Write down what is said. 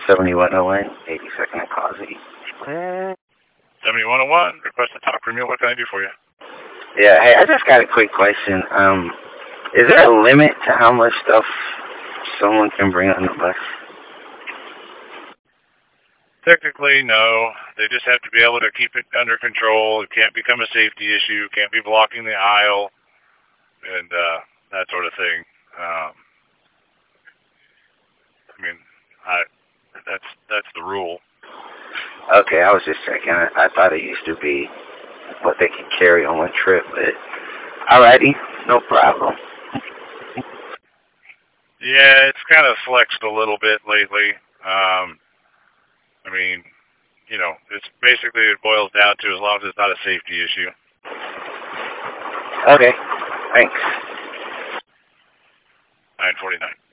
7101, 82nd and Causey. 7101, request to talk from you. What can I do for you? Yeah, hey, I just got a quick question. Is there a limit to how much stuff someone can bring on the bus? Technically, no. They just have to be able to keep it under control. It can't become a safety issue. Can't be blocking the aisle, and that sort of thing. That's the rule. Okay, I was just checking. I thought it used to be what they could carry on one trip, but alrighty, no problem. Yeah, it's kind of flexed a little bit lately. It's basically it boils down to as long as it's not a safety issue. Okay, thanks. 949.